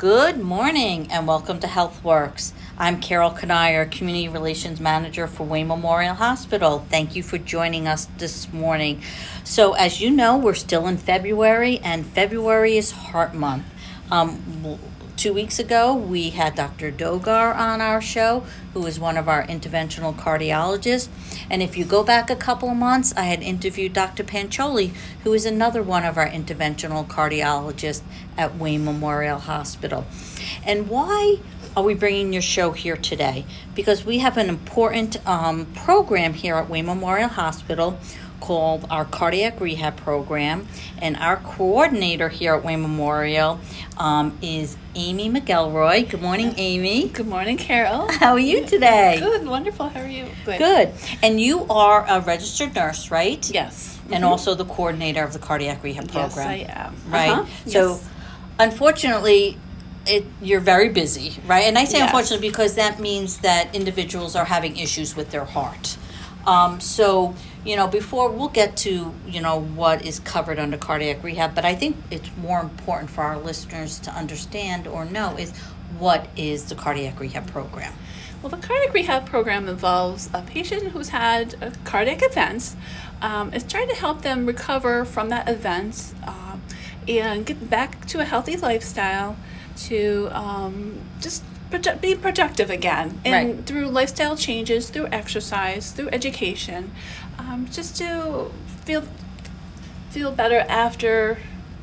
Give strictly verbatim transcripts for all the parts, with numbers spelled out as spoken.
Good morning and welcome to HealthWorks. I'm Carol Kanier, Community Relations Manager for Wayne Memorial Hospital. Thank you for joining us this morning. So as you know, we're still in February and February is Heart Month. Um, two weeks ago, we had Doctor Dogar on our show, who is one of our interventional cardiologists. And if you go back a couple of months, I had interviewed Doctor Pancholi, who is another one of our interventional cardiologists at Wayne Memorial Hospital. And why are we bringing your show here today? Because we have an important um, program here at Wayne Memorial Hospital called our Cardiac Rehab Program. And our coordinator here at Wayne Memorial um, is Amy McElroy. Good morning, Amy. Good morning, Carol. How are you today? Good, wonderful. How are you? Good. Good. And you are a registered nurse, right? Yes. And Mhm. also the coordinator of the Cardiac Rehab Program. Yes, I am. Right? Uh-huh. So, yes. unfortunately, it you're very busy, right? And I say Yes. unfortunately because that means that individuals are having issues with their heart. Um, so, you know, before we'll get to, you know, what is covered under cardiac rehab, but I think it's more important for our listeners to understand or know is what is the cardiac rehab program? Well, the cardiac rehab program involves a patient who's had a cardiac event. Um, it's trying to help them recover from that event um, and get back to a healthy lifestyle, to um, just produ- be productive again. And Right. through lifestyle changes, through exercise, through education, um, just to feel feel better after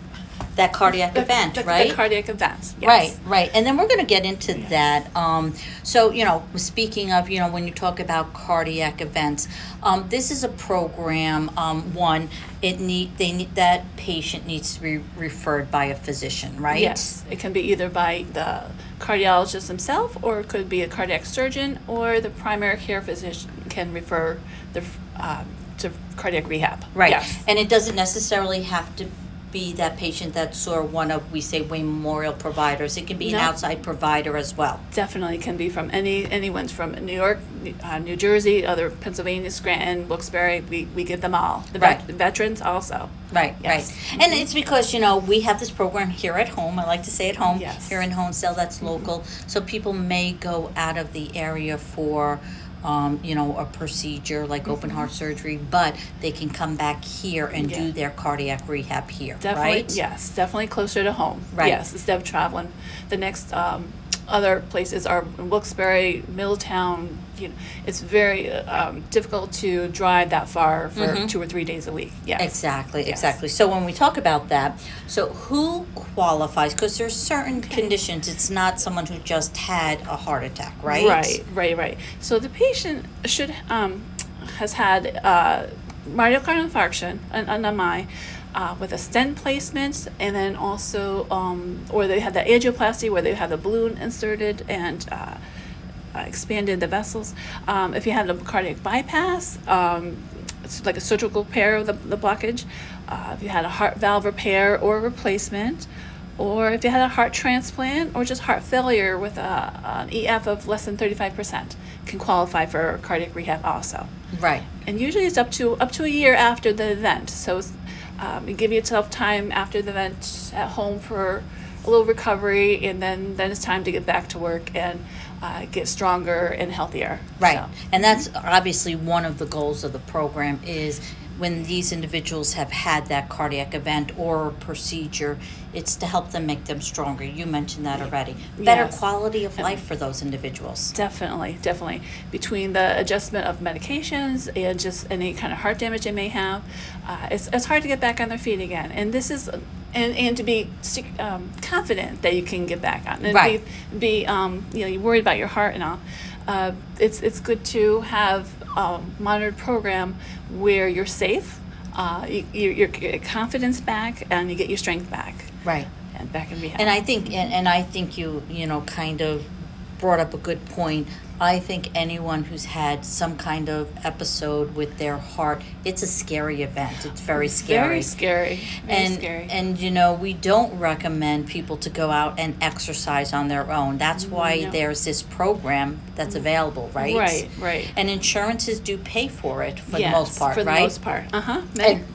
That cardiac the, event, the, right? The cardiac events. Yes. Right, right. And then we're going to get into Yes. that. Um, so, you know, speaking of, you know, when you talk about cardiac events, um, this is a program, um, one, it need they need that patient needs to be referred by a physician, right? Yes, it can be either by the cardiologist himself, or it could be a cardiac surgeon, or the primary care physician can refer the um, to cardiac rehab. Right. Yes. And it doesn't necessarily have to be that patient that saw one of, we say, Wayne Memorial providers. It can be an No. outside provider as well. Definitely can be from any anyone's from New York, uh, New Jersey, other Pennsylvania, Scranton, Wilkes-Barre. We we get them all. The vet- Right. veterans also. Right, Yes. right. And it's because, you know, we have this program here at home. I like to say at home, Yes. here in Honesdale, that's local. So people may go out of the area for, um, you know, a procedure like open heart surgery, but they can come back here and Yeah. do their cardiac rehab here, Definitely, right? yes, definitely closer to home. Right. Yes, instead of traveling. The next um, other places are Wilkes-Barre, Middletown. You know, it's very um, difficult to drive that far for Mhm. two or three days a week. Yes. Exactly, Yes. exactly. So when we talk about that, so who qualifies? Because there's certain conditions. It's not someone who just had a heart attack, right? Right, right, right. So the patient should um, has had uh, myocardial infarction, an, an M I, uh, with a stent placement, and then also, um, or they had the angioplasty where they had the balloon inserted and uh, uh, expanded the vessels. Um, if you had a cardiac bypass, um, it's like a surgical repair of the, the blockage. Uh, if you had a heart valve repair or replacement, or if you had a heart transplant or just heart failure with a, an E F of less than thirty-five percent, can qualify for cardiac rehab also. Right. And usually it's up to up to a year after the event. So um, you give yourself time after the event at home for a little recovery, and then, then it's time to get back to work and uh, get stronger and healthier. Right. So, And that's obviously one of the goals of the program is when these individuals have had that cardiac event or procedure, it's to help them make them stronger. You mentioned that already. Better Yes. quality of life for those individuals. Definitely, definitely. Between the adjustment of medications and just any kind of heart damage they may have, uh, it's, it's hard to get back on their feet again. And this is, and, and to be um, confident that you can get back on. And Right. Be, be um, you know, you're worried about your heart and all. Uh, it's it's good to have a monitored program where you're safe, uh, you, you, your your confidence back, and you get your strength back. Right. And back in rehab. And I think, and, and I think you, you know, kind of brought up a good point. I think anyone who's had some kind of episode with their heart, it's a scary event. It's very scary. Very scary. Very and scary. and you know, we don't recommend people to go out and exercise on their own. That's why No. there's this program that's available, right? Right, right. And insurances do pay for it for Yes, the most part, for the right? most part. Uh huh. And- Yes.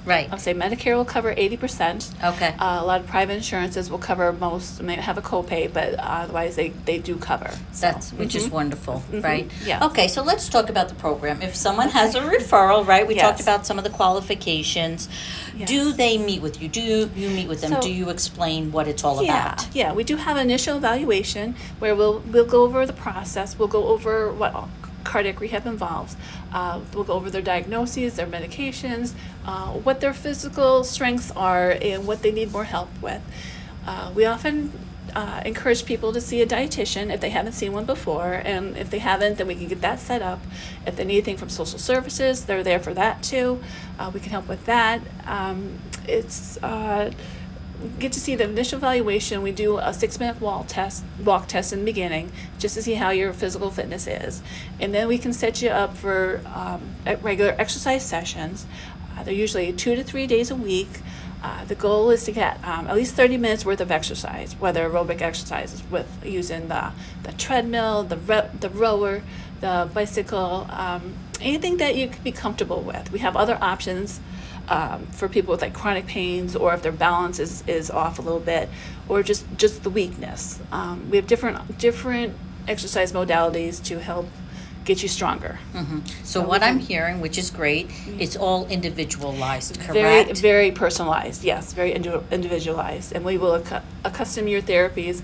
Right. I'll say Medicare will cover eighty percent. Okay. Uh, a lot of private insurances will cover most, may have a copay, but otherwise they, they do cover. So, That's, which is mhm. wonderful, Mhm. right? Yeah. Okay, so let's talk about the program. If someone has a referral, right, we talked Yes. about some of the qualifications. Yes. Do they meet with you? Do you, you meet with them? So- Do you explain what it's all Yeah, about? yeah, we do have an initial evaluation where we'll we'll go over the process. We'll go over what all cardiac rehab involves. Uh, we'll go over their diagnoses, their medications, uh, what their physical strengths are, and what they need more help with. Uh, we often uh, encourage people to see a dietitian if they haven't seen one before, and if they haven't, then we can get that set up. If they need anything from social services, they're there for that too. Uh, we can help with that. Um, it's uh, get to see the initial evaluation. We do a six-minute walk test, walk test in the beginning, just to see how your physical fitness is, and then we can set you up for um, at regular exercise sessions. Uh, they're usually two to three days a week. Uh, the goal is to get um, at least thirty minutes worth of exercise, whether aerobic exercises with using the the treadmill, the ro- the rower, the bicycle, um, anything that you can be comfortable with. We have other options. Um, for people with like chronic pains, or if their balance is, is off a little bit, or just, just the weakness. Um, we have different different exercise modalities to help get you stronger. hmm So, So what we I'm can- hearing, which is great, it's all individualized, Very correct? very personalized. Yes, very indi- individualized, and we will accu- accustom your therapies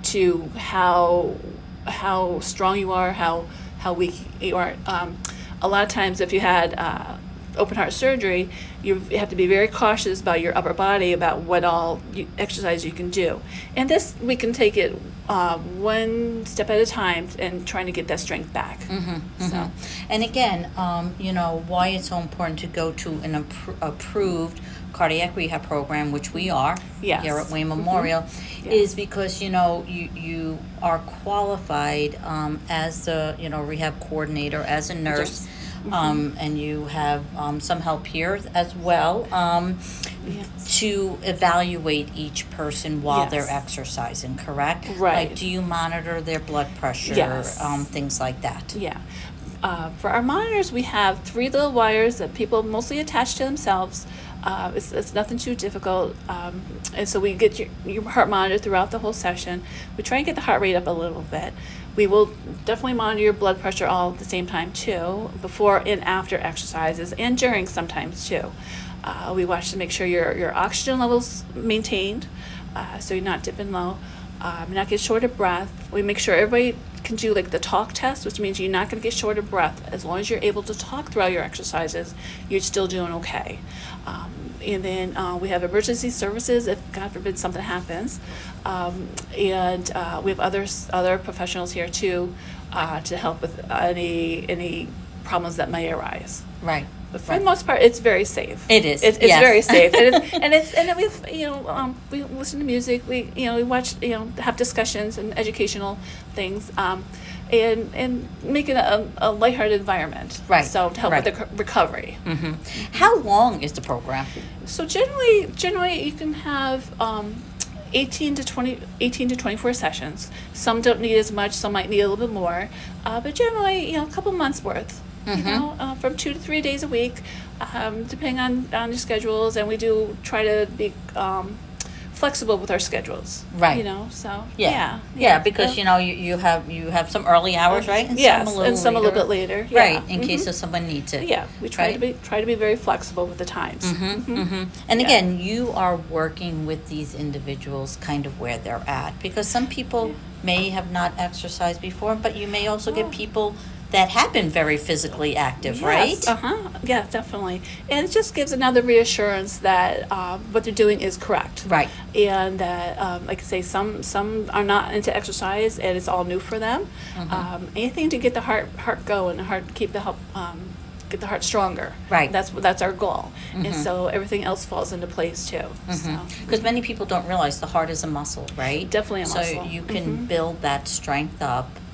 to how how strong you are, how how weak you are. Um, a lot of times, if you had uh, open heart surgery, you have to be very cautious about your upper body, about what all you, exercise you can do. And this, we can take it uh, one step at a time and trying to get that strength back. Mm-hmm, So, And again, um, you know, why it's so important to go to an appro- approved cardiac rehab program, which we are Yes. here at Wayne Mhm. Memorial, Yes. is because, you know, you, you are qualified um, as the, you know, rehab coordinator, as a nurse. Yes. Um, and you have um, some help here as well um, Yes. to evaluate each person while Yes. they're exercising, correct? Right. Like, do you monitor their blood pressure, Yes. um, things like that? Yeah. Uh, for our monitors, we have three little wires that people mostly attach to themselves. Uh, it's, it's nothing too difficult. Um, and so we get your, your heart monitor throughout the whole session. We try and get the heart rate up a little bit. We will definitely monitor your blood pressure all at the same time too, before and after exercises, and during sometimes too. Uh, we watch to make sure your, your oxygen levels maintained, uh, so you're not dipping low. Um, not get short of breath. We make sure everybody can do like the talk test, which means you're not going to get short of breath. As long as you're able to talk throughout your exercises, you're still doing okay. Um, and then uh, we have emergency services if God forbid something happens. Um, and uh, we have others, other professionals here too uh, to help with any any problems that may arise. Right. But for Right. the most part, it's very safe. It is, It's, it's yes. very safe, and it's and it's and then we've you know um, we listen to music. We you know we watch you know have discussions and educational things, um, and and make it a, a lighthearted environment. Right, So to help right. with the c- recovery. hmm How long is the program? So generally, generally you can have um, eighteen to twenty, eighteen to twenty-four sessions. Some don't need as much. Some might need a little bit more. Uh, but generally, you know, a couple months worth. You Mhm. know, uh, from two to three days a week, um, depending on on your schedules, and we do try to be um, flexible with our schedules. Right. You know, so Yeah. yeah, Yeah, because Uh, you know you, you have you have some early hours, right? And yes, some a little and some a little later. bit later. Yeah. Right, in Mhm. case if someone needs it. Yeah, we try right? to be try to be very flexible with the times. hmm Mhm. hmm And Yeah. again, you are working with these individuals kind of where they're at, because some people may have not exercised before, but you may also get Oh. people that have been very physically active, right? Uh huh. Yeah, definitely. And it just gives another reassurance that um, what they're doing is correct. Right. And that, um, like I say, some some are not into exercise, and it's all new for them. Mhm. Um, anything to get the heart heart going, the heart keep the heart, um, get the heart stronger. Right. That's that's our goal. And Mhm. so everything else falls into place too. So. Because many people don't realize the heart is a muscle, right? Definitely a muscle. So you can Mhm. build that strength up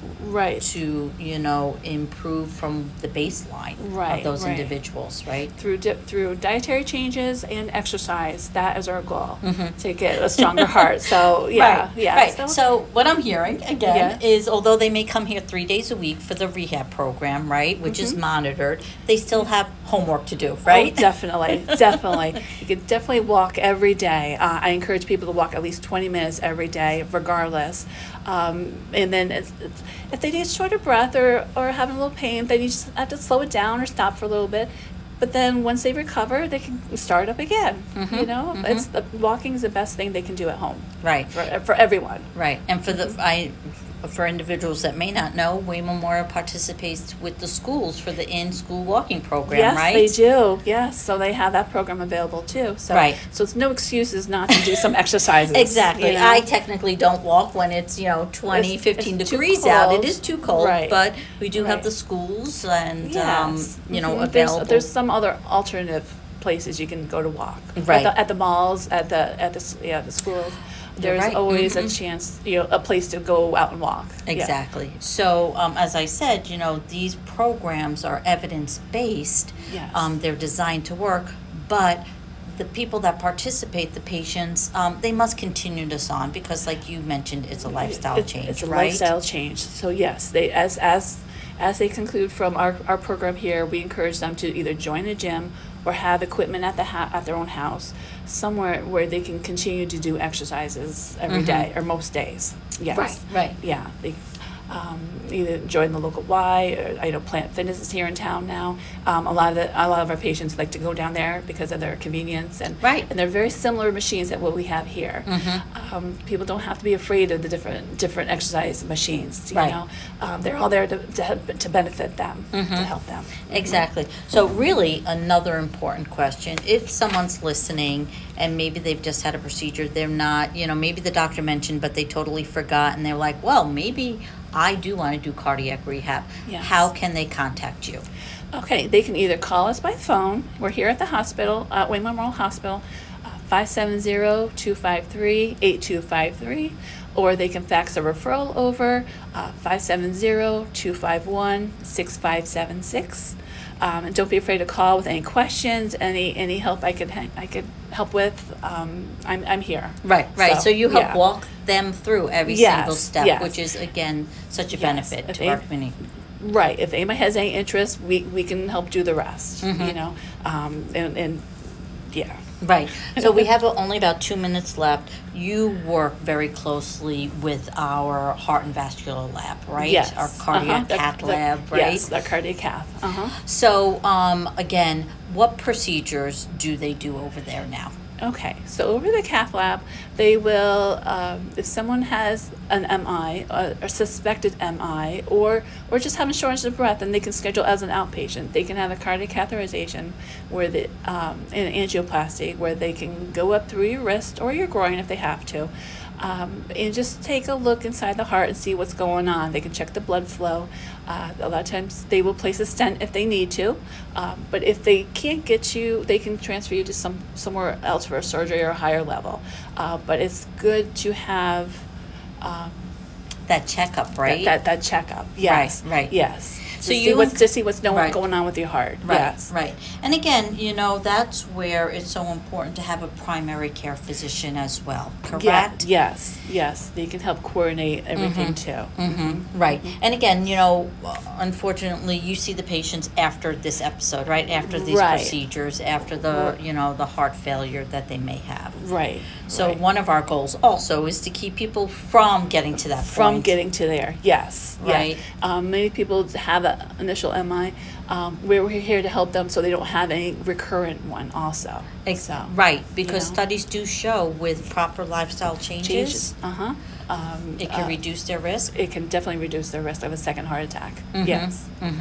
Right. to, you know, improve from the baseline Right, of those right. individuals, right? Through di- through dietary changes and exercise, that is our goal, Mhm. to get a stronger heart. So yeah, Right, yeah. right. So, what I'm hearing again Yeah. is, although they may come here three days a week for the rehab program, right, which is Mhm. monitored, they still have homework to do, right? Oh, definitely, definitely. You can definitely walk every day. Uh, I encourage people to walk at least twenty minutes every day, regardless. Um, and then it's, it's, if they need shorter breath or, or having a little pain, then you just have to slow it down or stop for a little bit. But then once they recover, they can start up again. Mhm, You know, mhm. it's the, walking is the best thing they can do at home Right. for for everyone. Right, and for the I, for individuals that may not know, Wayne Memorial participates with the schools for the in-school walking program, Yes, right? they do. Yes, so they have that program available too. So, Right. So it's no excuses not to do some exercises. Exactly. you know? I technically don't walk when it's, you know, twenty, It's- fifteen it's too degrees out. cold. It is too cold, Right. but we do have Right. the schools and, um, Yes. you know, Mhm. available. There's, there's some other alternative places you can go to walk. Right. At the, at the malls, at the at the s- yeah the schools. You're There's right. always Mhm. a chance, you know, a place to go out and walk. Yeah. Exactly. So, um, as I said, you know, these programs are evidence-based. Yes. Um, they're designed to work, but the people that participate, the patients, um, they must continue this on because, like you mentioned, it's a lifestyle It's- change, It's a right? lifestyle change. So yes, they as as as they conclude from our, our program here, we encourage them to either join a gym or have equipment at the ha- at their own house, somewhere where they can continue to do exercises every Mhm. day or most days. Yes. Right, right. Yeah. They, um, either join the local Y or I know Planet Fitness is here in town now. Um, a lot of the, a lot of our patients like to go down there because of their convenience and Right. and they're very similar machines at what we have here. Mhm. Um, people don't have to be afraid of the different different exercise machines. You Right. know, um, they're all there to to, to benefit them, Mhm. to help them. Exactly. So, really, another important question: if someone's listening and maybe they've just had a procedure, they're not, you know, maybe the doctor mentioned, but they totally forgot, and they're like, "Well, maybe I do want to do cardiac rehab." Yes. How can they contact you? Okay, they can either call us by phone. We're here at the hospital, uh, Wayne Memorial Hospital, uh, five seven zero, two five three, eight two five three, or they can fax a referral over uh, five seven zero, two five one, six five seven six. Um, and don't be afraid to call with any questions, any any help I could ha- I could help with. Um, I'm I'm here. Right, right. So, So, you help yeah. walk them through every Yes, single step, yes. which is again such a Yes. benefit If to they- our community. Right. If anybody has any interest, we, we can help do the rest. Mhm. You know, um, and, and yeah. Right. So we have only about two minutes left. You work very closely with our heart and vascular lab, right? Yes. Our cardiac Uh-huh. The- cath the- lab, right? Yes, the cardiac cath. Uh-huh. So, um, again, what procedures do they do over there now? Okay, so over the cath lab, they will, um, if someone has an M I, uh, a suspected M I, or or just having shortness of breath, then they can schedule as an outpatient. They can have a cardiac catheterization, where the um, an angioplasty, where they can go up through your wrist or your groin if they have to, um, and just take a look inside the heart and see what's going on. They can check the blood flow. Uh, a lot of times they will place a stent if they need to, um, but if they can't get you, they can transfer you to some somewhere else for a surgery or a higher level. Uh, but it's good to have um, That checkup, right? that, that that checkup. Yes, right. Yes. So to you see what's and- to see what's going Right. going on with your heart. Right, Yes. right. And again, you know, that's where it's so important to have a primary care physician as well, correct? Yeah, yes. Yes. They can help coordinate everything too. Mm-hmm. Right. And again, you know, unfortunately, you see the patients after this episode, right? After these Right. procedures, after the, you know, the heart failure that they may have. Right. So right. one of our goals also is to keep people from getting to that From point. getting to there, yes. yeah. Right. Um, many people have an initial M I. Um, we're, we're here to help them so they don't have any recurrent one also. Ex- So, right, because know. studies do show with proper lifestyle changes, Changes. Uh-huh. Um, it can uh, reduce their risk. it can definitely reduce the risk of a second heart attack. Mhm. Yes.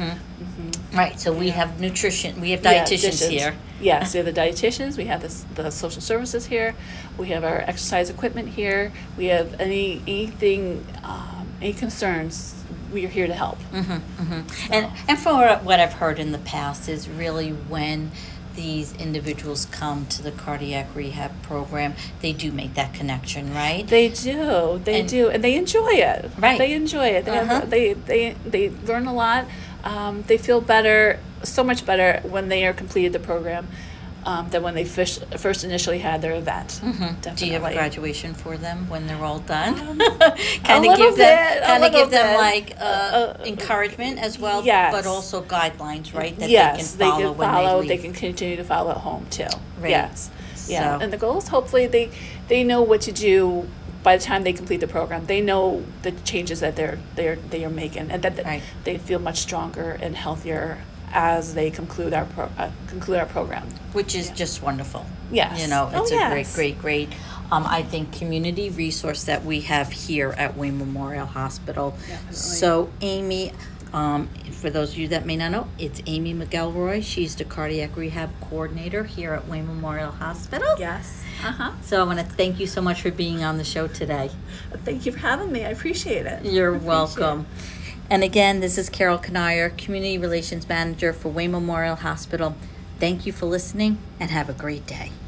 Mm-hmm. Right, so we Yeah. have nutrition, we have Yeah, dietitians dietitians. here. Yes, we have the dietitians, we have the, s- the social services here, we have our exercise equipment here, we have any anything, um, any concerns, we are here to help. Mm-hmm, mm-hmm. And and for what I've heard in the past is really when these individuals come to the cardiac rehab program, they do make that connection, right? They do, they And- do, and they enjoy it. Right. They enjoy it. They Uh-huh. have, they they they learn a lot. Um, they feel better, so much better when they are completed the program um, than when they first first initially had their event. Mhm. Definitely. Do you have a graduation for them when they're all done? Um, kind a of little give them, bit, a kind of little give them bit. like uh, Uh, encouragement as well, yes. but also guidelines, right? That Yes, they can follow when follow. they They leave. can continue to follow at home too. Right. Yes. Yeah. So- And the goal is hopefully they they know what to do by the time they complete the program. They know the changes that they're they're they are making, and that Right. they feel much stronger and healthier as they conclude our pro, uh, conclude our program. Which is Yeah. just wonderful. Yes. You know, Oh, it's a great, yes. great, great, um, I think, community resource that we have here at Wayne Memorial Hospital. Definitely. So, Amy, um, for those of you that may not know, it's Amy McElroy. She's the cardiac rehab coordinator here at Wayne Memorial Hospital. Yes. Uh huh. So, I want to thank you so much for being on the show today. Thank you for having me. I appreciate it. You're I appreciate welcome. And again, this is Carol Kanier, Community Relations Manager for Wayne Memorial Hospital. Thank you for listening and have a great day.